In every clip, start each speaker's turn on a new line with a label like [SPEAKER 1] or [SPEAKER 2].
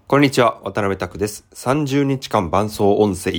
[SPEAKER 1] こんにちは、渡辺拓です。30日間伴走音声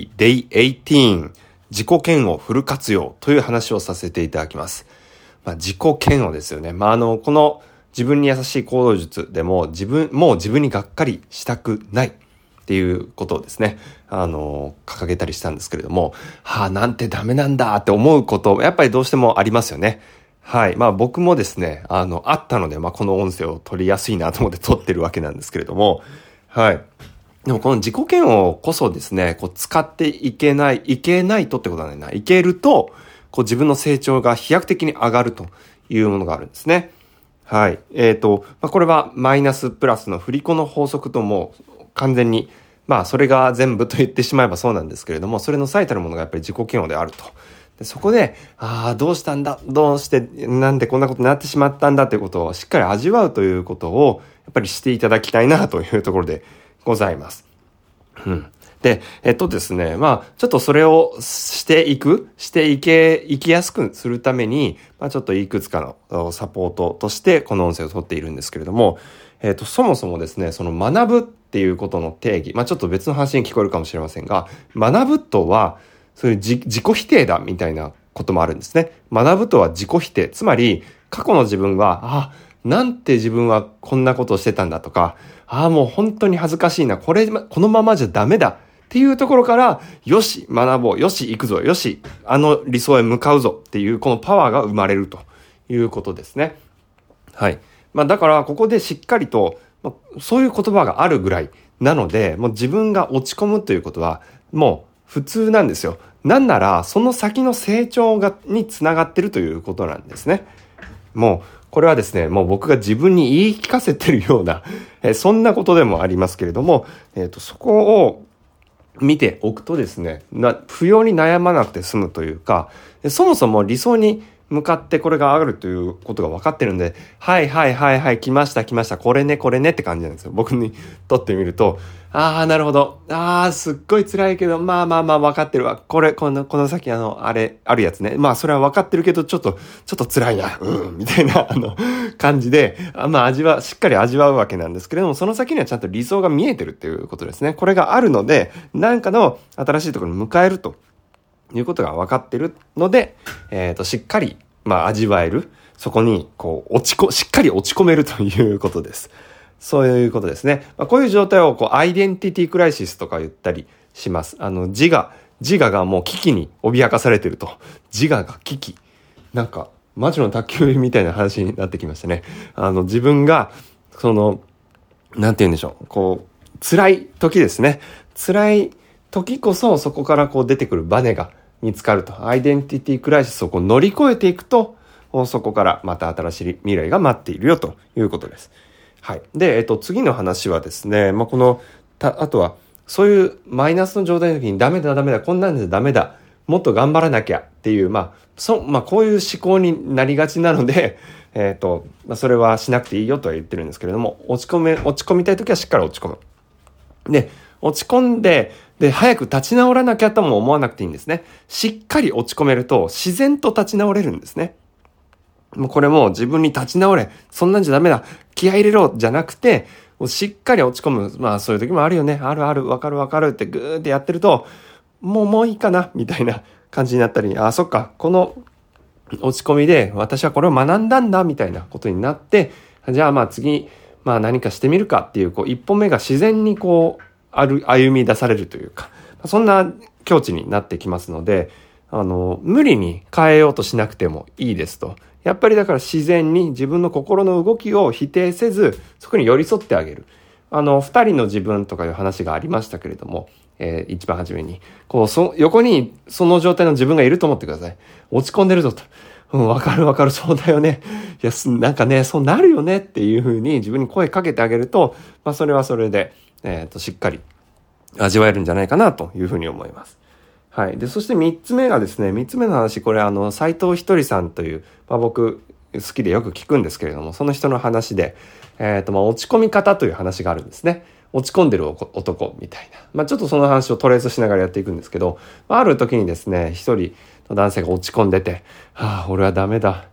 [SPEAKER 1] Day18 自己嫌悪フル活用という話をさせていただきます。自己嫌悪ですよね。この自分に優しい行動術でも自分にがっかりしたくないっていうことをですね、掲げたりしたんですけれども、なんてダメなんだって思うこと、やっぱりどうしてもありますよね。はい。僕もですね、あったので、この音声を取りやすいなと思って取ってるわけなんですけれども、はい。でもこの自己嫌悪こそですね、使っていけないとってことはないな。いけると、自分の成長が飛躍的に上がるというものがあるんですね。はい。これはマイナスプラスの振り子の法則とも完全に、それが全部と言ってしまえばそうなんですけれども、それの最たるものがやっぱり自己嫌悪であると。でそこで、どうしたんだどうして、なんでこんなことになってしまったんだということをしっかり味わうということを、やっぱりしていただきたいなというところでございます。で、ですね、ちょっとそれをしていきやすくするために、ちょっといくつかのサポートとしてこの音声を取っているんですけれども、そもそもですね、その学ぶっていうことの定義、ちょっと別の話に聞こえるかもしれませんが、学ぶとは、そういう自己否定だみたいなこともあるんですね。学ぶとは自己否定。つまり、過去の自分は、なんて自分はこんなことをしてたんだとか、もう本当に恥ずかしいな、このままじゃダメだっていうところから、よし、学ぼう、よし、行くぞ、よし、理想へ向かうぞっていう、このパワーが生まれるということですね。はい。だから、ここでしっかりと、そういう言葉があるぐらいなので、もう自分が落ち込むということは、もう普通なんですよ。なんなら、その先の成長につながってるということなんですね。もう、これはですね、もう僕が自分に言い聞かせてるような、そんなことでもありますけれども、そこを見ておくとですね、不要に悩まなくて済むというか、そもそも理想に向かってこれがあるということが分かってるんで、はい、来ました、これねって感じなんですよ。僕にとってみると、なるほど。すっごい辛いけど、分かってるわ。この先あるやつね。それは分かってるけど、ちょっと辛いな。みたいな、感じで、しっかり味わうわけなんですけれども、その先にはちゃんと理想が見えてるっていうことですね。これがあるので、なんかの新しいところに迎えるということが分かってるので、しっかり、味わえる。そこに、しっかり落ち込めるということです。そういうことですね。こういう状態をアイデンティティクライシスとか言ったりします。自我がもう危機に脅かされてると。自我が危機。魔女の宅急便みたいな話になってきましたね。自分が、なんて言うんでしょう。辛い時ですね。辛い時こそそこから出てくるバネが見つかると。アイデンティティクライシスを乗り越えていくと、そこからまた新しい未来が待っているよということです。はい。で、次の話はですね、あとは、そういうマイナスの状態の時にダメだ、こんなんじゃダメだ、もっと頑張らなきゃっていう、こういう思考になりがちなので、それはしなくていいよとは言ってるんですけれども、落ち込みたい時はしっかり落ち込む。で、落ち込んで、早く立ち直らなきゃとも思わなくていいんですね。しっかり落ち込めると、自然と立ち直れるんですね。これも自分に立ち直れ、そんなんじゃダメだ、気合い入れろ、じゃなくて、しっかり落ち込む。そういう時もあるよね。ある、わかるってぐーってやってると、もういいかな、みたいな感じになったり、そっか、この落ち込みで私はこれを学んだんだ、みたいなことになって、じゃあ次、何かしてみるかっていう、一歩目が自然に歩み出されるというか、そんな境地になってきますので、無理に変えようとしなくてもいいですと。やっぱりだから自然に自分の心の動きを否定せず、そこに寄り添ってあげる。二人の自分とかいう話がありましたけれども、一番初めに、横にその状態の自分がいると思ってください。落ち込んでるぞと。わかる、そうだよね。いや、そうなるよねっていうふうに自分に声かけてあげると、それはそれで、しっかり味わえるんじゃないかなというふうに思います。はい。で、そして三つ目がですね、三つ目の話、これ斉藤ひとりさんという、僕好きでよく聞くんですけれども、その人の話で、落ち込み方という話があるんですね。落ち込んでる男みたいな。ちょっとその話をトレースしながらやっていくんですけど、ある時にですね、一人の男性が落ち込んでて、俺はダメだ。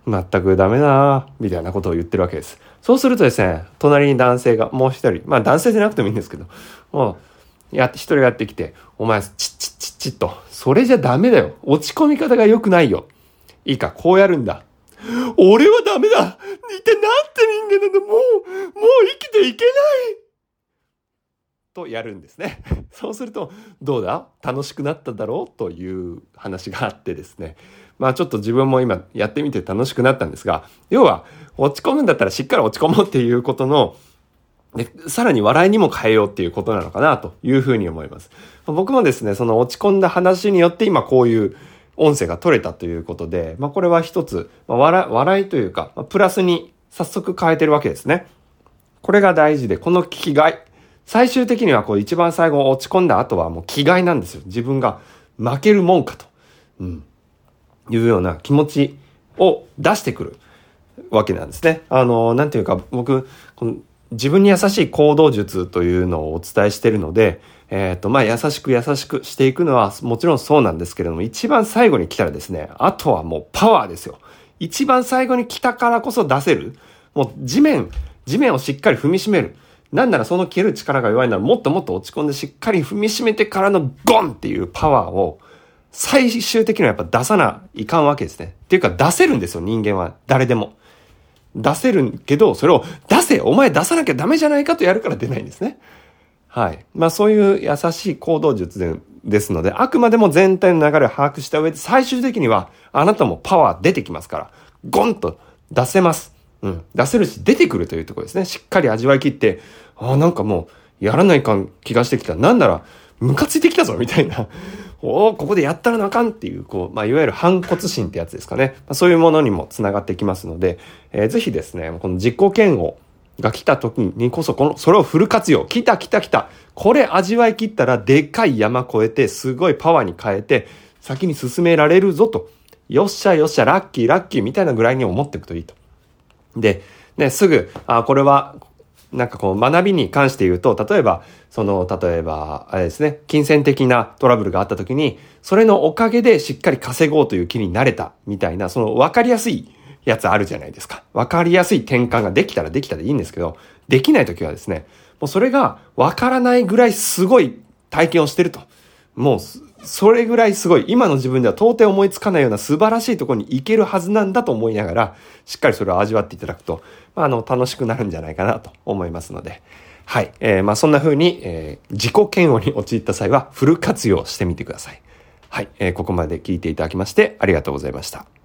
[SPEAKER 1] 全くダメだなみたいなことを言ってるわけです。そうするとですね、隣に男性がもう一人、男性じゃなくてもいいんですけど、一人やってきて、お前、ちっと、それじゃダメだよ。落ち込み方が良くないよ。いいか、こうやるんだ。俺はダメだ。一体なんて人間なんだ。もう生きていけない。とやるんですね。そうすると、どうだ？楽しくなっただろうという話があってですね。ちょっと自分も今やってみて楽しくなったんですが、要は落ち込むんだったらしっかり落ち込もうっていうことの、で、さらに笑いにも変えようっていうことなのかなというふうに思います。僕もですね、その落ち込んだ話によって今こういう音声が取れたということで、これは一つ、笑いというか、プラスに早速変えてるわけですね。これが大事で、この気概。最終的には一番最後落ち込んだ後はもう気概なんですよ。自分が負けるもんかと。いうような気持ちを出してくるわけなんですね。なんていうか僕、自分に優しい行動術というのをお伝えしているので、優しくしていくのはもちろんそうなんですけれども、一番最後に来たらですね、あとはもうパワーですよ。一番最後に来たからこそ出せる。もう地面をしっかり踏みしめる。なんならその蹴る力が弱いならもっともっと落ち込んでしっかり踏みしめてからのゴンっていうパワーを最終的にはやっぱ出さないかんわけですね。っていうか出せるんですよ、人間は。誰でも。出せるけど、それをお前出さなきゃダメじゃないかとやるから出ないんですね。はい。そういう優しい行動術ですので、あくまでも全体の流れを把握した上で、最終的にはあなたもパワー出てきますから、ゴンと出せます。出せるし出てくるというところですね。しっかり味わい切って、なんかもうやらないかん気がしてきた。なんならムカついてきたぞみたいな。ここでやったらなあかんっていう、いわゆる反骨心ってやつですかね。そういうものにもつながってきますので、ぜひですね、この自己嫌悪が来た時にこそ、それをフル活用。来た。これ味わい切ったらでかい山越えて、すごいパワーに変えて、先に進められるぞと。よっしゃ、ラッキーみたいなぐらいに思っていくといいと。で、ね、すぐ、これは、学びに関して言うと、例えば、あれですね、金銭的なトラブルがあった時に、それのおかげでしっかり稼ごうという気になれた、みたいな、分かりやすいやつあるじゃないですか。分かりやすい転換ができたらでいいんですけど、できない時はですね、もうそれが分からないぐらいすごい体験をしてると。もう、それぐらいすごい、今の自分では到底思いつかないような素晴らしいところに行けるはずなんだと思いながら、しっかりそれを味わっていただくと、楽しくなるんじゃないかなと思いますので、はい。そんな風に、自己嫌悪に陥った際はフル活用してみてください。はい。ここまで聞いていただきましてありがとうございました。